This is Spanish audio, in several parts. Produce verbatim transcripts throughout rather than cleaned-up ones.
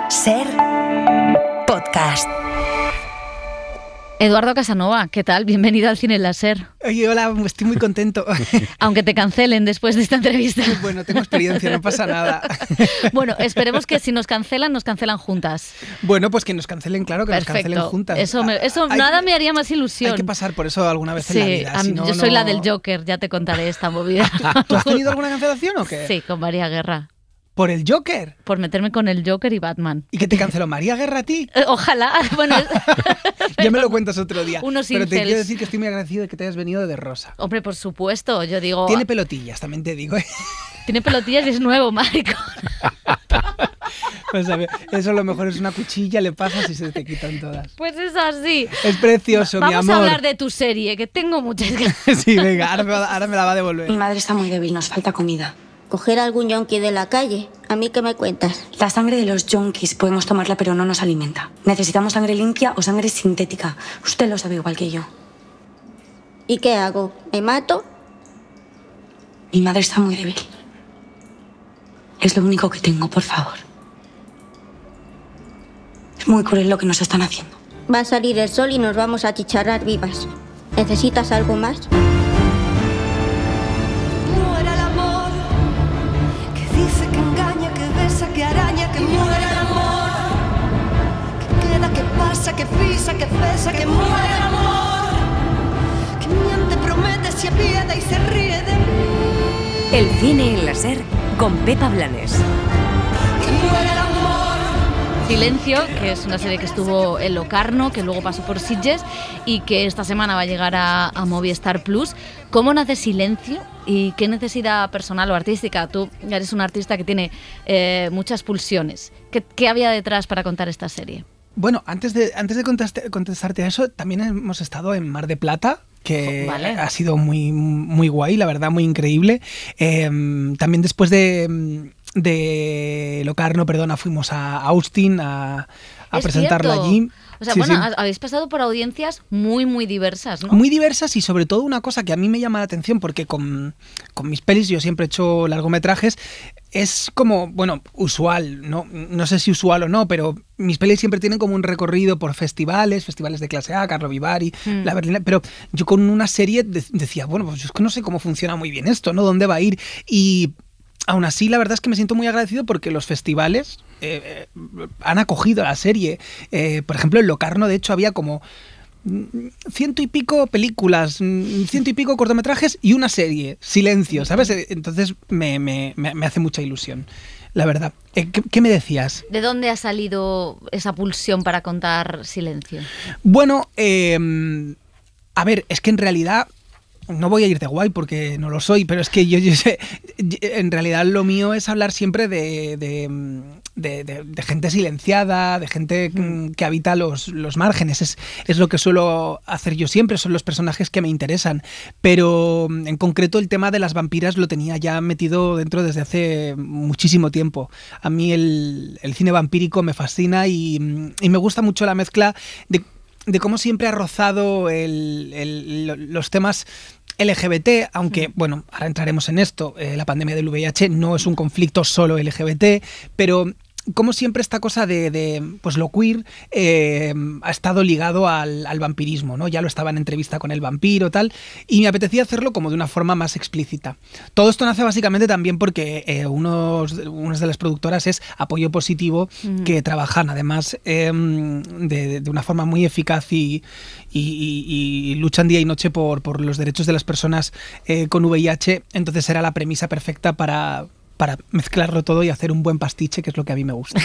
Ser podcast. Eduardo Casanova, ¿qué tal? Bienvenido al Cine Láser. Oye, hola, estoy muy contento. Aunque te cancelen después de esta entrevista. Bueno, tengo experiencia, no pasa nada. Bueno, esperemos que si nos cancelan, nos cancelan juntas. Bueno, pues que nos cancelen, claro, que Perfecto. nos cancelen juntas. Eso, me, eso nada que, me haría más ilusión. Hay que pasar por eso alguna vez sí, en la vida. Si no, yo soy no... la del Joker, ya te contaré esta movida. ¿Tú has tenido alguna cancelación o qué? Sí, con María Guerra. ¿Por el Joker? Por meterme con el Joker y Batman. ¿Y que te canceló María Guerra a ti? Eh, ojalá. Bueno, ya me lo cuentas otro día. Unos pero incels. te quiero decir que estoy muy agradecido de que te hayas venido de rosa. Hombre, por supuesto, yo digo... Tiene pelotillas, también te digo. Tiene pelotillas y es nuevo, maricón. Pues a ver, eso a lo mejor es una cuchilla, le pasas y se te quitan todas. Pues es así. Es precioso, Va- mi amor. Vamos a hablar de tu serie, que tengo muchas ganas. Sí, venga, ahora me, va, ahora me la va a devolver. Mi madre está muy débil, nos falta comida. ¿Coger algún yonki de la calle? ¿A mí qué me cuentas? La sangre de los yonkis podemos tomarla, pero no nos alimenta. Necesitamos sangre limpia o sangre sintética. Usted lo sabe igual que yo. ¿Y qué hago? ¿Me mato? Mi madre está muy débil. Es lo único que tengo, por favor. Es muy cruel lo que nos están haciendo. Va a salir el sol y nos vamos a chicharrar vivas. ¿Necesitas algo más? Muera el amor, que dice, que engaña, que besa, que araña, que muera el amor, que queda, que pasa, que pisa, que pesa, que muera el amor, que miente, promete, se apiada y se ríe de mí. El Cine en Láser con Pepa Blanes. Que muera el amor. Silencio, que es una serie que estuvo en Locarno, que luego pasó por Sitges y que esta semana va a llegar a, a Movistar Plus. ¿Cómo nace Silencio y qué necesidad personal o artística? Tú eres un artista que tiene eh, muchas pulsiones. ¿Qué, ¿Qué había detrás para contar esta serie? Bueno, antes de, antes de conteste, contestarte a eso, también hemos estado en Mar de Plata, que vale. ha sido muy, muy guay, la verdad, muy increíble. Eh, también después de, de Locarno, perdona, fuimos a Austin a, a presentarla cierto. allí. O sea, sí, bueno, sí. habéis pasado por audiencias muy, muy diversas, ¿no? Muy diversas y sobre todo una cosa que a mí me llama la atención, porque con, con mis pelis, yo siempre he hecho largometrajes, es como, bueno, usual, no, no sé si usual o no, pero mis pelis siempre tienen como un recorrido por festivales, festivales de clase A, Carlo Vivari, mm. la Berlina, pero yo con una serie de, decía, bueno, pues yo es que no sé cómo funciona muy bien esto, ¿no? ¿Dónde va a ir? Y aún así, la verdad es que me siento muy agradecido porque los festivales eh, eh, han acogido a la serie. Eh, por ejemplo, en Locarno, de hecho, había como ciento y pico películas, ciento y pico cortometrajes y una serie, Silencio, ¿sabes? Entonces me, me, me hace mucha ilusión, la verdad. ¿Qué, qué me decías? ¿De dónde ha salido esa pulsión para contar Silencio? Bueno, eh, a ver, es que en realidad... No voy a ir de guay porque no lo soy, pero es que yo, yo sé, en realidad lo mío es hablar siempre de, de, de, de, de gente silenciada, de gente que habita los, los márgenes. Es, es lo que suelo hacer yo siempre, son los personajes que me interesan. Pero en concreto el tema de las vampiras lo tenía ya metido dentro desde hace muchísimo tiempo. A mí el, el cine vampírico me fascina y, y me gusta mucho la mezcla de... de cómo siempre ha rozado el, el, los temas L G B T, aunque, bueno, ahora entraremos en esto, eh, la pandemia del V I H no es un conflicto solo L G B T, pero como siempre esta cosa de, de pues lo queer eh, ha estado ligado al, al vampirismo, ¿no? Ya lo estaba en entrevista con el vampiro, tal, y me apetecía hacerlo como de una forma más explícita. Todo esto nace básicamente también porque eh, unos, unas de las productoras es Apoyo Positivo, mm. que trabajan además eh, de, de una forma muy eficaz y, y, y, y luchan día y noche por, por los derechos de las personas eh, con V I H, entonces era la premisa perfecta para... para mezclarlo todo y hacer un buen pastiche, que es lo que a mí me gusta.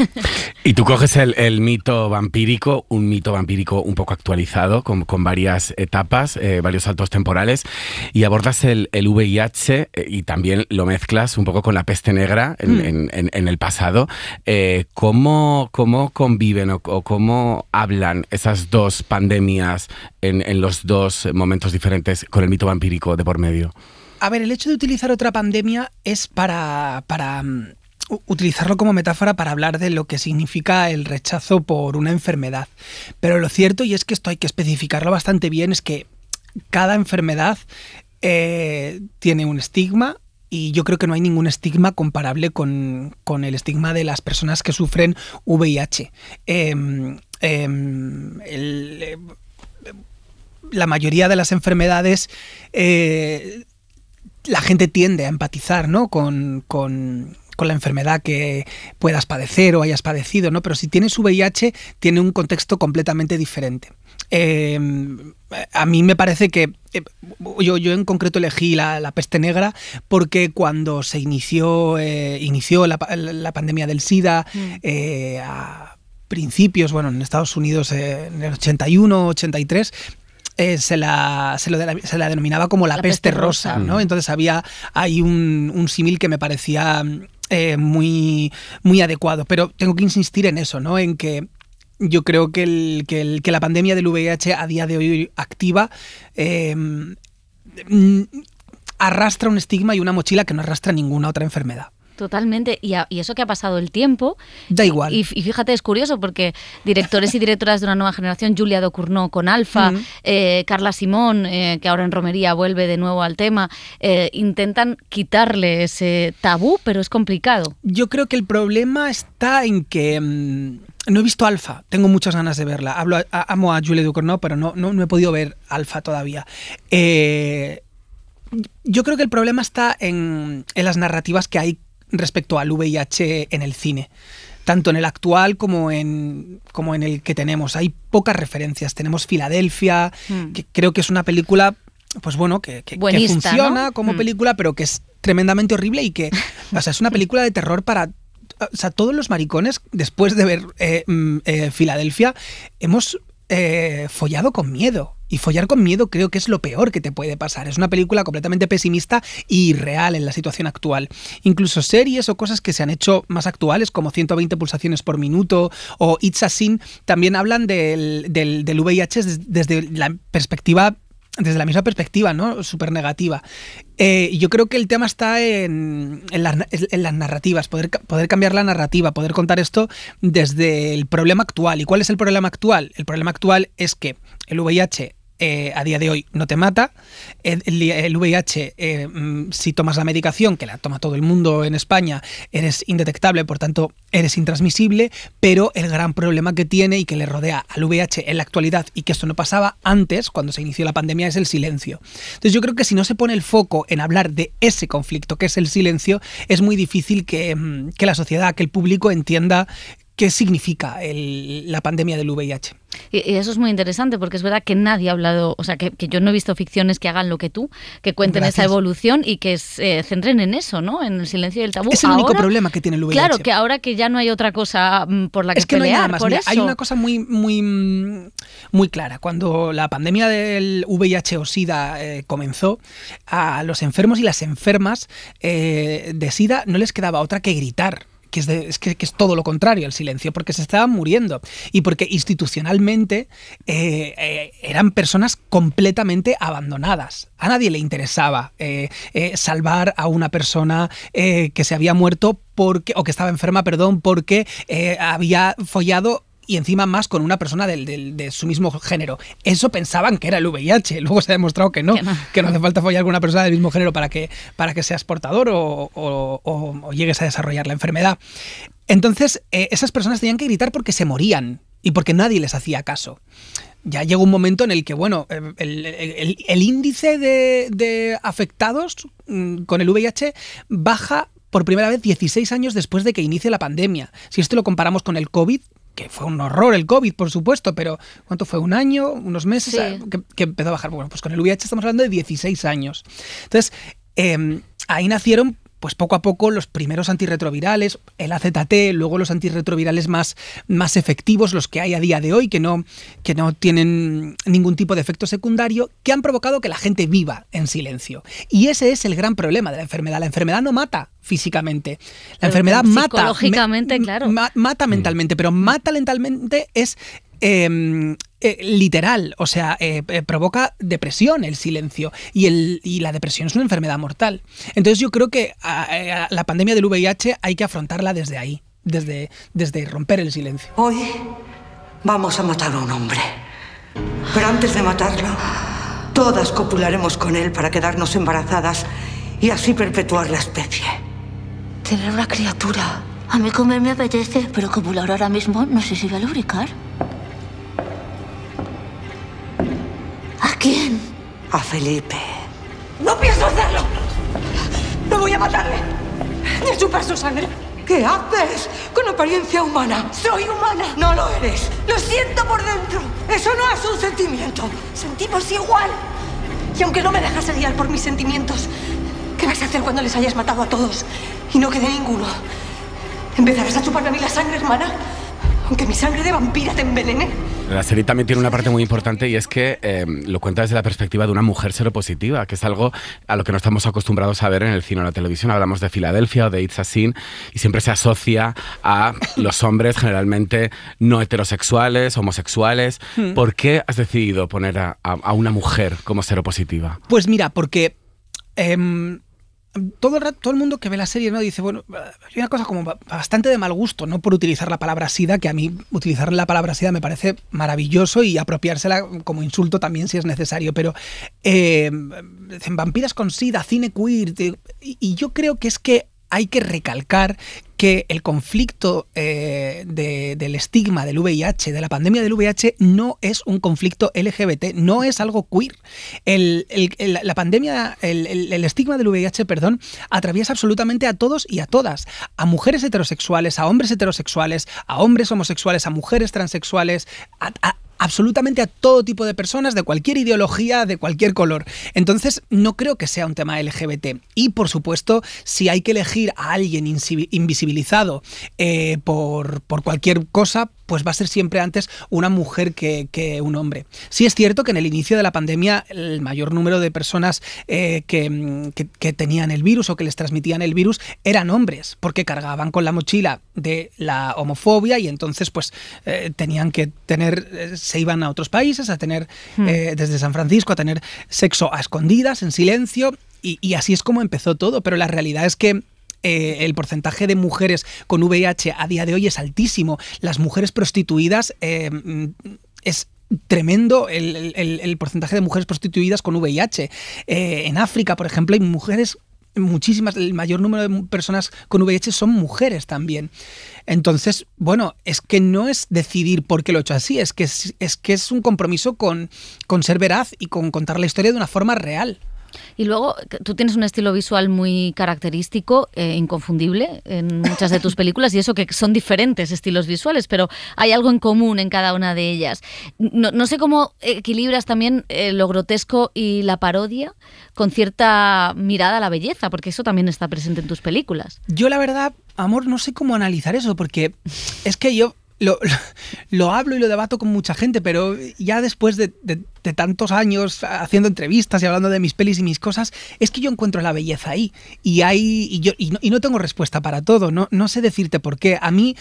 Y tú coges el, el mito vampírico, un mito vampírico un poco actualizado, con, con varias etapas, eh, varios saltos temporales, y abordas el, el V I H eh, y también lo mezclas un poco con la peste negra en, mm. en, en, en el pasado. Eh, ¿cómo, ¿Cómo conviven o, o cómo hablan esas dos pandemias en, en los dos momentos diferentes con el mito vampírico de por medio? A ver, el hecho de utilizar otra pandemia es para, para um, utilizarlo como metáfora para hablar de lo que significa el rechazo por una enfermedad. Pero lo cierto, y es que esto hay que especificarlo bastante bien, es que cada enfermedad eh, tiene un estigma y yo creo que no hay ningún estigma comparable con, con el estigma de las personas que sufren V I H. Eh, eh, el, eh, la mayoría de las enfermedades, eh, la gente tiende a empatizar, ¿no? con, con con la enfermedad que puedas padecer o hayas padecido, ¿no? Pero si tienes V I H, tiene un contexto completamente diferente. Eh, a mí me parece que eh, yo, yo en concreto elegí la, la peste negra porque cuando se inició, eh, inició la, la pandemia del SIDA, mm. eh, a principios, bueno, en Estados Unidos eh, en el ochenta y uno, ochenta y tres, Eh, se, la, se, lo de la, se la denominaba como la, la peste, peste rosa, rosa, ¿no? Entonces había ahí un, un símil que me parecía eh, muy, muy adecuado. Pero tengo que insistir en eso, ¿no? En que yo creo que, el, que, el, que la pandemia del V I H a día de hoy activa eh, arrastra un estigma y una mochila que no arrastra ninguna otra enfermedad. Totalmente, y, a, y eso que ha pasado el tiempo. Da igual. Y, y fíjate, es curioso porque directores y directoras de una nueva generación, Julia Ducournau con Alfa, uh-huh. eh, Carla Simón, eh, que ahora en Romería vuelve de nuevo al tema, eh, intentan quitarle ese tabú, pero es complicado. Yo creo que el problema está en que mmm, no he visto Alfa, tengo muchas ganas de verla. Hablo, a, amo a Julia Ducournau, pero no, no, no he podido ver Alfa todavía. Eh, yo creo que el problema está en, en las narrativas que hay respecto al V I H en el cine, tanto en el actual como en, como en el que tenemos. Hay pocas referencias. Tenemos Filadelfia, mm. que creo que es una película, pues bueno, que, que, que funciona, ¿no? Como mm. película, pero que es tremendamente horrible y que, o sea, es una película de terror para... O sea, todos los maricones, después de ver eh, eh, Filadelfia, hemos eh, follado con miedo. Y follar con miedo creo que es lo peor que te puede pasar. Es una película completamente pesimista y irreal en la situación actual. Incluso series o cosas que se han hecho más actuales, como ciento veinte pulsaciones por minuto o It's a Sin, también hablan del, del, del V I H desde la perspectiva, desde la misma perspectiva, ¿no? Súper negativa. Eh, yo creo que el tema está en, en, las, en las narrativas, poder, poder cambiar la narrativa, poder contar esto desde el problema actual. ¿Y cuál es el problema actual? El problema actual es que el V I H Eh, a día de hoy no te mata. El, el, el V I H, eh, si tomas la medicación, que la toma todo el mundo en España, eres indetectable, por tanto eres intransmisible, pero el gran problema que tiene y que le rodea al V I H en la actualidad, y que esto no pasaba antes, cuando se inició la pandemia, es el silencio. Entonces yo creo que si no se pone el foco en hablar de ese conflicto, que es el silencio, es muy difícil que, que la sociedad, que el público entienda qué significa el, la pandemia del V I H. Y, y eso es muy interesante porque es verdad que nadie ha hablado, o sea, que, que yo no he visto ficciones que hagan lo que tú, que cuenten Gracias. Esa evolución y que se eh, centren en eso, ¿no? En el silencio y el tabú. Es el ahora, único problema que tiene el V I H. Claro, que ahora que ya no hay otra cosa por la que, es que pelear, no hay nada más. por Mira, eso. Hay una cosa muy, muy, muy clara. Cuando la pandemia del V I H o SIDA eh, comenzó, a los enfermos y las enfermas eh, de SIDA no les quedaba otra que gritar. Que es, de, es, que, que es todo lo contrario al silencio, porque se estaban muriendo y porque institucionalmente eh, eh, eran personas completamente abandonadas. A nadie le interesaba eh, eh, salvar a una persona eh, que se había muerto porque, o que estaba enferma, perdón, porque eh, había follado y encima más con una persona del, del, de su mismo género. Eso pensaban que era el V I H. Luego se ha demostrado que no, que no, que no hace falta follar con una persona del mismo género para que, para que seas portador o, o, o, o llegues a desarrollar la enfermedad. Entonces, eh, esas personas tenían que gritar porque se morían y porque nadie les hacía caso. Ya llegó un momento en el que, bueno, el, el, el, el índice de, de afectados con el V I H baja por primera vez dieciséis años después de que inicie la pandemia. Si esto lo comparamos con el COVID, que fue un horror el COVID, por supuesto, pero ¿cuánto fue? ¿Un año? ¿Unos meses? Sí. Que, que empezó a bajar. Bueno, pues con el V I H estamos hablando de dieciséis años. Entonces, eh, ahí nacieron pues poco a poco los primeros antirretrovirales, el A Z T, luego los antirretrovirales más, más efectivos, los que hay a día de hoy, que no, que no tienen ningún tipo de efecto secundario, que han provocado que la gente viva en silencio. Y ese es el gran problema de la enfermedad. La enfermedad no mata físicamente. La pero enfermedad mata. Psicológicamente, me, claro. Ma, mata mentalmente, pero mata mentalmente es... Eh, eh, literal, o sea, eh, eh, provoca depresión el silencio y, el, y la depresión es una enfermedad mortal. Entonces yo creo que a, a la pandemia del V I H hay que afrontarla desde ahí, desde, desde romper el silencio. Hoy vamos a matar a un hombre, pero antes de matarlo, todas copularemos con él para quedarnos embarazadas y así perpetuar la especie. Tener una criatura. A mí comer me apetece, pero copular ahora mismo no sé si va a lubricar. ¿A quién? A Felipe. ¡No pienso hacerlo! ¡No voy a matarle! ¡Ni chupar su sangre! ¿Qué haces? Con apariencia humana. ¡Soy humana! ¡No lo eres! ¡Lo siento por dentro! ¡Eso no es un sentimiento! ¡Sentimos igual! Y aunque no me dejas guiar por mis sentimientos, ¿qué vas a hacer cuando les hayas matado a todos y no quede ninguno? ¿Empezarás a chuparme a mí la sangre, hermana? Aunque mi sangre de vampira te envenene. La serie también tiene una parte muy importante y es que eh, lo cuenta desde la perspectiva de una mujer seropositiva, que es algo a lo que no estamos acostumbrados a ver en el cine o la televisión. Hablamos de Filadelfia o de It's a Sin y siempre se asocia a los hombres generalmente no heterosexuales, homosexuales. Hmm. ¿Por qué has decidido poner a, a, a una mujer como seropositiva? Pues mira, porque... Eh, Todo el, rato, todo el mundo que ve la serie, ¿no? Dice, bueno, hay una cosa como bastante de mal gusto, ¿no? Por utilizar la palabra sida, que a mí utilizar la palabra sida me parece maravilloso y apropiársela como insulto también si es necesario, pero eh, dicen vampiras con sida, cine queer, y, y yo creo que es que hay que recalcar que el conflicto eh, de, del estigma del V I H, de la pandemia del V I H, no es un conflicto L G B T, no es algo queer. El, el, el, la pandemia, el, el, el estigma del V I H, perdón, atraviesa absolutamente a todos y a todas, a mujeres heterosexuales, a hombres heterosexuales, a hombres homosexuales, a mujeres transexuales, a, a absolutamente a todo tipo de personas, de cualquier ideología, de cualquier color. Entonces, no creo que sea un tema L G B T. Y, por supuesto, si hay que elegir a alguien invisibilizado eh, por, por cualquier cosa, pues va a ser siempre antes una mujer que, que un hombre. Sí es cierto que en el inicio de la pandemia el mayor número de personas eh, que, que, que tenían el virus o que les transmitían el virus eran hombres, porque cargaban con la mochila de la homofobia y entonces pues eh, tenían que tener, eh, se iban a otros países a tener, hmm. eh, desde San Francisco, a tener sexo a escondidas, en silencio, y, y así es como empezó todo, pero la realidad es que Eh, el porcentaje de mujeres con V I H a día de hoy es altísimo. Las mujeres prostituidas eh, es tremendo el, el, el porcentaje de mujeres prostituidas con V I H. Eh, en África, por ejemplo, hay mujeres, muchísimas, el mayor número de personas con V I H son mujeres también. Entonces, bueno, es que no es decidir por qué lo he hecho así, es que es, es, que es un compromiso con, con ser veraz y con contar la historia de una forma real. Y luego, tú tienes un estilo visual muy característico, eh, inconfundible en muchas de tus películas, y eso que son diferentes estilos visuales, pero hay algo en común en cada una de ellas. No, no sé cómo equilibras también eh, lo grotesco y la parodia con cierta mirada a la belleza, porque eso también está presente en tus películas. Yo, la verdad, amor, no sé cómo analizar eso, porque es que yo... Lo, lo, lo hablo y lo debato con mucha gente, pero ya después de, de, de tantos años haciendo entrevistas y hablando de mis pelis y mis cosas, es que yo encuentro la belleza ahí. Y, hay, y, yo, y, no, y no tengo respuesta para todo, no, no sé decirte por qué. A mí...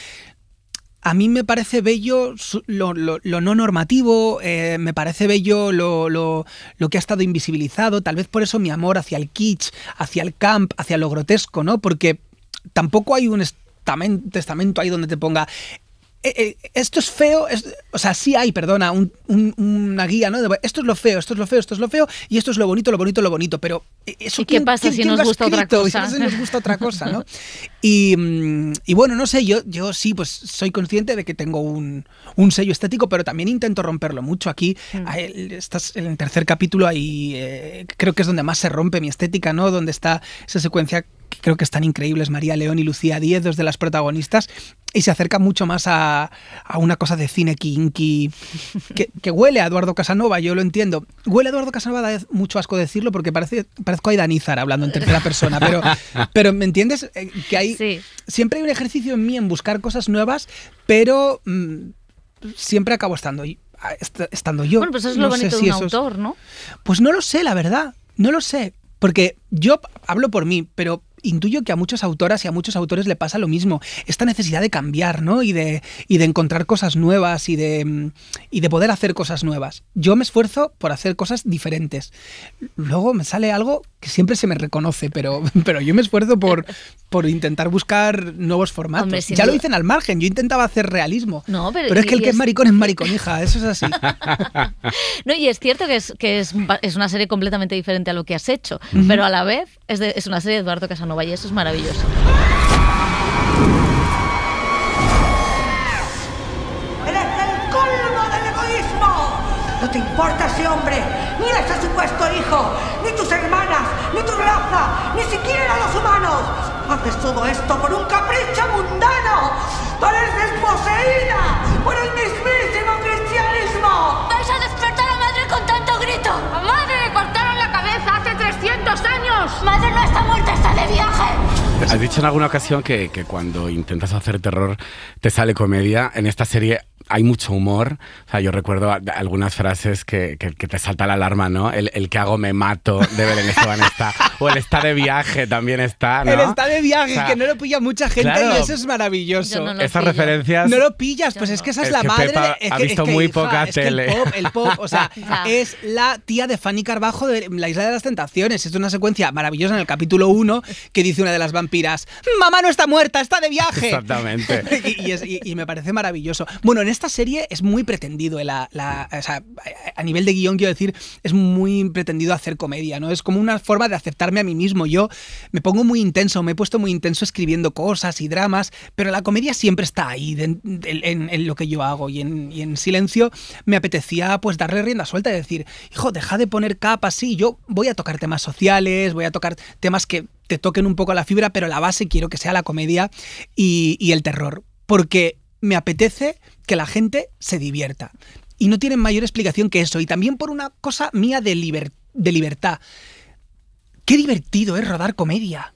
A mí me parece bello lo, lo, lo no normativo, eh, me parece bello lo, lo, lo que ha estado invisibilizado, tal vez por eso mi amor hacia el kitsch, hacia el camp, hacia lo grotesco, ¿no? Porque tampoco hay un estamento, testamento ahí donde te ponga... Eh, eh, esto es feo, es, o sea, sí hay, perdona, un, un, una guía, ¿no? De, esto es lo feo, esto es lo feo, esto es lo feo, y esto es lo bonito, lo bonito, lo bonito, pero eso ¿y qué pasa ¿quién, si quién nos gusta otra cosa? Si nos gusta otra cosa, ¿no? Y, y bueno, no sé, yo, yo sí, pues soy consciente de que tengo un, un sello estético, pero también intento romperlo mucho. Aquí, mm. hay, estás en el tercer capítulo, ahí eh, creo que es donde más se rompe mi estética, ¿no? Donde está esa secuencia que creo que están increíbles, María León y Lucía Díez, dos de las protagonistas, y se acerca mucho más a, a una cosa de cine kinky que, que huele a Eduardo Casanova, yo lo entiendo. Huele a Eduardo Casanova, da mucho asco decirlo porque parece, parezco a Idanízar hablando en tercera persona, pero, pero ¿me entiendes? Que hay, sí. Siempre hay un ejercicio en mí en buscar cosas nuevas, pero mmm, siempre acabo estando, estando yo. Bueno, pues eso es lo no bonito si de un eso autor, es... ¿no? Pues no lo sé, la verdad, no lo sé. Porque yo hablo por mí, pero intuyo que a muchas autoras y a muchos autores le pasa lo mismo. Esta necesidad de cambiar, ¿no? Y de, y de encontrar cosas nuevas y de, y de poder hacer cosas nuevas. Yo me esfuerzo por hacer cosas diferentes. Luego me sale algo que siempre se me reconoce, pero, pero yo me esfuerzo por, por intentar buscar nuevos formatos. Hombre, ya duda. Lo dicen al margen, yo intentaba hacer realismo. No, pero, pero es que el que es es maricón es maricón, hija, eso es así. No, y es cierto que es que es, es una serie completamente diferente a lo que has hecho, uh-huh. pero a la vez es, de, es una serie de Eduardo Casanova y eso es maravilloso. ¡Eres el colmo del egoísmo! No te importa ese hombre, ni ese supuesto hijo, ni tus hermanas, ni tu raza, ni siquiera los humanos. Haces todo esto por un capricho mundano. Pareces poseída por el mismísimo cristianismo. ¿Vais a despertar a madre con tanto grito? ¡A madre le cortaron la cabeza hace trescientos años! Madre no está muerta, está de viaje. Has dicho en alguna ocasión que, que cuando intentas hacer terror te sale comedia. En esta serie hay mucho humor. O sea, yo recuerdo algunas frases que, que, que te salta la alarma, ¿no? El, el que hago me mato de Belén Esteban está. O el está de viaje también está, ¿no? El está de viaje, o sea, que no lo pilla mucha gente, claro, y eso es maravilloso. No Esas referencias... No lo pillas, pues yo es no. que esa es, es la que madre... Pepa es ha que, visto es que, muy hija, poca es tele. Que el, pop, el pop, o sea, ya. es la tía de Fanny Carbajo de La Isla de las Tentaciones. Es una secuencia maravillosa en el capítulo uno que dice una de las vampiras: mamá no está muerta, está de viaje. Exactamente. y, y, es, y, y me parece maravilloso. Bueno, en esta serie es muy pretendido, la, la, o sea, a nivel de guión, quiero decir, es muy pretendido hacer comedia, ¿no? Es como una forma de aceptarme a mí mismo. Yo me pongo muy intenso, me he puesto muy intenso escribiendo cosas y dramas, pero la comedia siempre está ahí, de, de, en, en lo que yo hago. Y en, y en Silencio me apetecía pues darle rienda suelta y decir: hijo, deja de poner capas, sí, yo voy a tocar temas sociales, voy a tocar temas que te toquen un poco la fibra, pero la base quiero que sea la comedia y, y el terror, porque me apetece que la gente se divierta. Y no tienen mayor explicación que eso. Y también por una cosa mía de, liber, de libertad. Qué divertido es rodar comedia.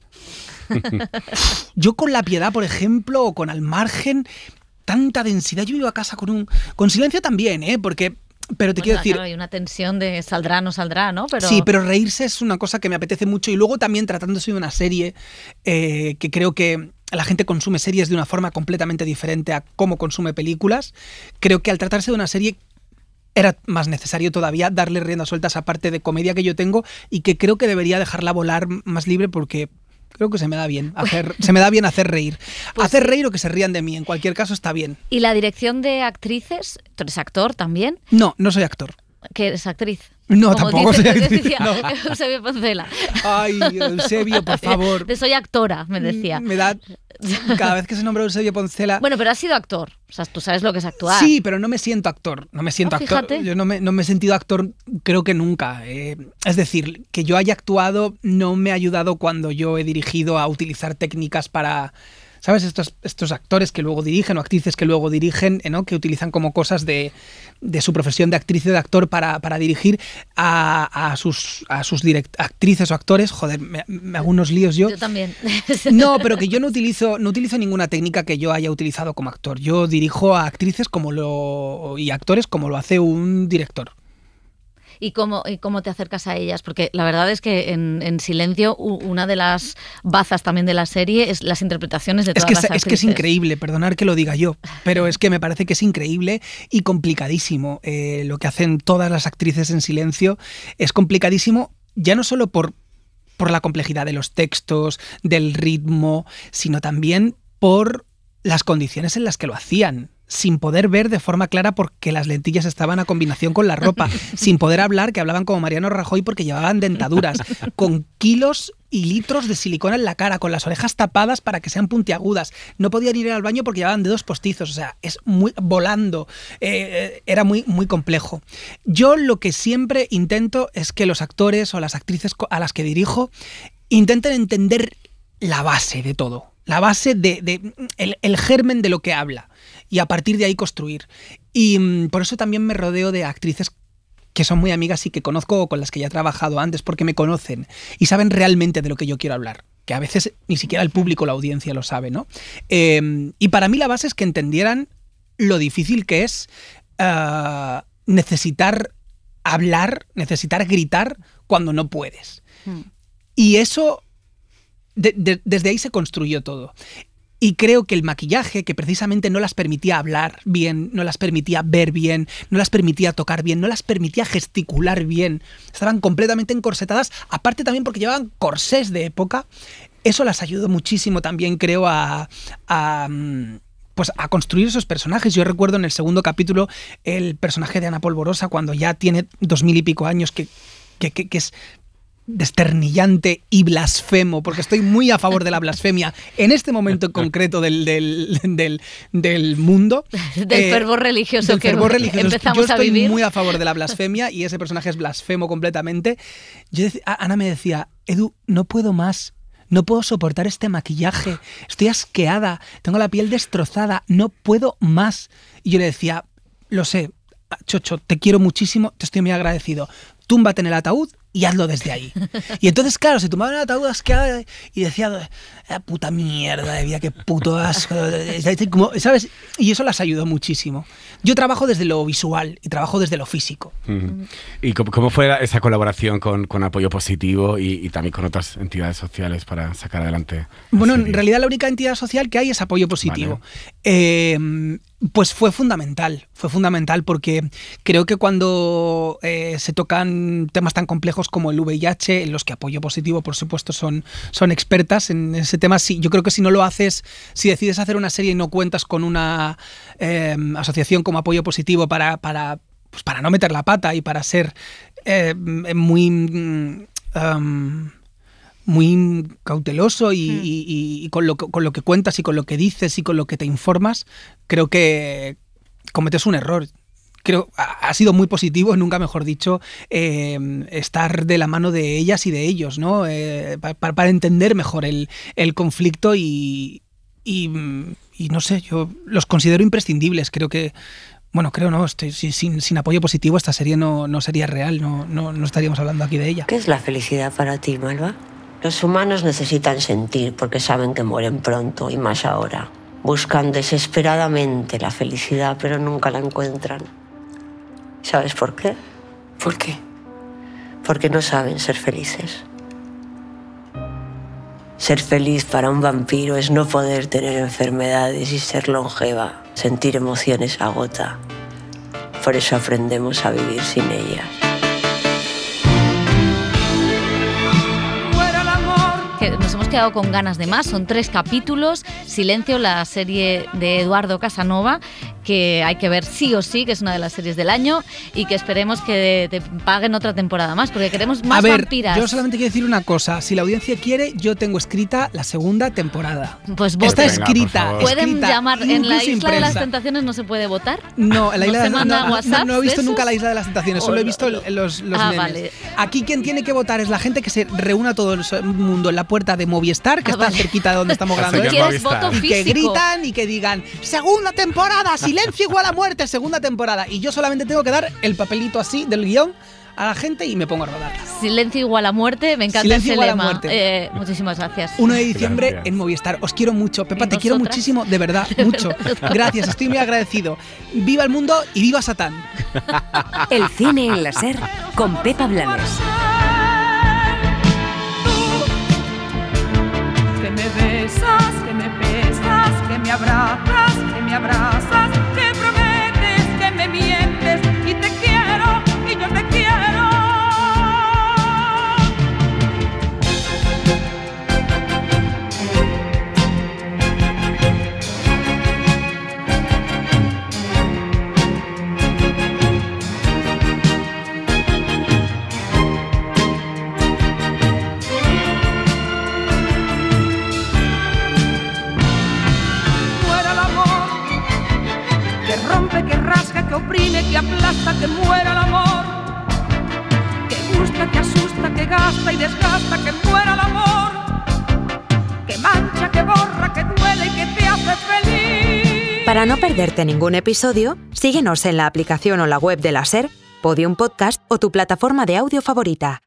Yo con La Piedad, por ejemplo, o con Al Margen, tanta densidad. Yo iba a casa con un... Con Silencio también, ¿eh? Porque... Pero te bueno, quiero decir... Claro, hay una tensión de saldrá, no saldrá, ¿no? Pero... Sí, pero reírse es una cosa que me apetece mucho. Y luego también tratándose de una serie eh, que creo que la gente consume series de una forma completamente diferente a cómo consume películas. Creo que al tratarse de una serie era más necesario todavía darle rienda suelta a esa parte de comedia que yo tengo y que creo que debería dejarla volar más libre porque... Creo que se me da bien hacer, se me da bien hacer reír. Pues hacer reír o que se rían de mí, en cualquier caso está bien. ¿Y la dirección de actrices? ¿Tú eres actor también? No, no soy actor. ¿Que eres actriz? No, Como tampoco dice, soy actriz. Decía No. Eusebio Poncela. Ay, Eusebio, por favor. De soy actora, me decía. Me da... Cada vez que se nombra Eusebio Poncela... Bueno, pero has sido actor. O sea, tú sabes lo que es actuar. Sí, pero no me siento actor. No me siento Oh, actor. fíjate. Yo no me, no me he sentido actor, creo que nunca. Eh, es decir, que yo haya actuado no me ha ayudado cuando yo he dirigido a utilizar técnicas para... ¿Sabes? Estos, estos actores que luego dirigen o actrices que luego dirigen, ¿no? Que utilizan como cosas de, de su profesión de actriz y de actor para, para dirigir a, a sus, a sus direct, actrices o actores. Joder, me, me hago unos líos yo. Yo también. No, pero que yo no utilizo, no utilizo ninguna técnica que yo haya utilizado como actor. Yo dirijo a actrices como lo, y actores como lo hace un director. ¿Y cómo, ¿Y cómo te acercas a ellas? Porque la verdad es que en, en Silencio una de las bazas también de la serie es las interpretaciones de todas es que las es, actrices. Es que es increíble, perdonar que lo diga yo, pero es que me parece que es increíble y complicadísimo. Eh, lo que hacen todas las actrices en Silencio es complicadísimo, ya no solo por, por la complejidad de los textos, del ritmo, sino también por las condiciones en las que lo hacían. Sin poder ver de forma clara porque las lentillas estaban a combinación con la ropa, sin poder hablar, que hablaban como Mariano Rajoy porque llevaban dentaduras, con kilos y litros de silicona en la cara, con las orejas tapadas para que sean puntiagudas. No podían ir al baño porque llevaban dedos postizos, o sea, es muy volando, eh, era muy, muy complejo. Yo lo que siempre intento es que los actores o las actrices a las que dirijo intenten entender la base de todo, la base de, de el, el germen de lo que habla. Y a partir de ahí construir. Y mmm, por eso también me rodeo de actrices que son muy amigas y que conozco o con las que ya he trabajado antes, porque me conocen y saben realmente de lo que yo quiero hablar. Que a veces ni siquiera el público, la audiencia lo sabe, ¿no? Eh, y para mí la base es que entendieran lo difícil que es uh, necesitar hablar, necesitar gritar cuando no puedes. Hmm. Y eso, de, de, desde ahí se construyó todo. Y creo que el maquillaje, que precisamente no las permitía hablar bien, no las permitía ver bien, no las permitía tocar bien, no las permitía gesticular bien, estaban completamente encorsetadas, aparte también porque llevaban corsés de época, eso las ayudó muchísimo también, creo, a... a pues a construir esos personajes. Yo recuerdo en el segundo capítulo el personaje de Ana Polvorosa, cuando ya tiene dos mil y pico años, que, que, que, que es desternillante y blasfemo, porque estoy muy a favor de la blasfemia en este momento en concreto del, del, del, del mundo. Del eh, fervor religioso del que fervor religioso. empezamos Yo estoy a vivir. muy a favor de la blasfemia y ese personaje es blasfemo completamente. Yo decía, Ana me decía, Edu, no puedo más. No puedo soportar este maquillaje, estoy asqueada, tengo la piel destrozada, no puedo más. Y yo le decía, lo sé, Chocho, te quiero muchísimo, te estoy muy agradecido. Túmbate en el ataúd y hazlo desde ahí. Y entonces, claro, se tumbaba en el ataúd asqueada y decía, ah, puta mierda de vida, qué puto asco, ¿sabes? Y eso las ayudó muchísimo. Yo trabajo desde lo visual y trabajo desde lo físico. Uh-huh. ¿Y cómo, cómo fue esa colaboración con, con Apoyo Positivo y, y también con otras entidades sociales para sacar adelante? Bueno, en realidad la única entidad social que hay es Apoyo Positivo. Vale. Eh, pues fue fundamental, fue fundamental porque creo que cuando eh, se tocan temas tan complejos como el V I H, en los que Apoyo Positivo, por supuesto, son, son expertas en ese tema, sí, yo creo que si no lo haces, si decides hacer una serie y no cuentas con una eh, asociación como Apoyo Positivo para, para, pues para no meter la pata y para ser eh, muy... Um, muy cauteloso y, mm. y, y con, lo, con lo que cuentas y con lo que dices y con lo que te informas, creo que cometes un error. Creo ha sido muy positivo, nunca mejor dicho, eh, estar de la mano de ellas y de ellos, ¿no? Eh, para, para entender mejor el, el conflicto y, y, y no sé, yo los considero imprescindibles. Creo que Bueno, creo no, estoy, sin, sin Apoyo Positivo esta serie no, no sería real, no, no, no estaríamos hablando aquí de ella. ¿Qué es la felicidad para ti, Malva? Los humanos necesitan sentir porque saben que mueren pronto y más ahora. Buscan desesperadamente la felicidad, pero nunca la encuentran. ¿Sabes por qué? ¿Por qué? Porque no saben ser felices. Ser feliz para un vampiro es no poder tener enfermedades y ser longeva. Sentir emociones agota. Por eso aprendemos a vivir sin ellas. Nos hemos quedado con ganas de más, son tres capítulos. Silencio, la serie de Eduardo Casanova, que hay que ver sí o sí, que es una de las series del año, y que esperemos que te paguen otra temporada más, porque queremos más A ver, vampiras. Yo solamente quiero decir una cosa, si la audiencia quiere, yo tengo escrita la segunda temporada. Pues voten. Está escrita. Venga, ¿pueden escrita, llamar en la Isla impresa. de las Tentaciones no se puede votar? No, en la Isla ¿No de se manda no, no, WhatsApp no, no he visto de nunca esos? la Isla de las Tentaciones, solo he visto los, los ah, memes. Vale. Aquí quien tiene que votar es la gente que se reúna todo el mundo en la puerta de Movistar, que Ah, está vale. cerquita de donde estamos grabando ¿Quieres esto, voto y que físico? gritan y que digan segunda temporada, silencio igual a muerte, segunda temporada, y yo solamente tengo que dar el papelito así del guión a la gente y me pongo a rodarla. Silencio igual a muerte, me encanta Silencio ese igual a lema. muerte. Eh, muchísimas gracias. uno de diciembre Gracias. en Movistar. Os quiero mucho. Pepa, te quiero nosotras? muchísimo, de verdad, mucho. Gracias, estoy muy agradecido. Viva el mundo y viva Satán. El cine en la SER con Pepa Blanes. Que me besas, que me besas, que me abrazas, que me abrazas, que prometes, que me mientes y te quiero y yo te quiero. Que rasga, que oprime, que aplasta, que muera el amor. Que gusta, que asusta, que gasta y desgasta, que muera el amor. Que mancha, que borra, que duele y que te hace feliz. Para no perderte ningún episodio, síguenos en la aplicación o la web de la SER, Podium Podcast o tu plataforma de audio favorita.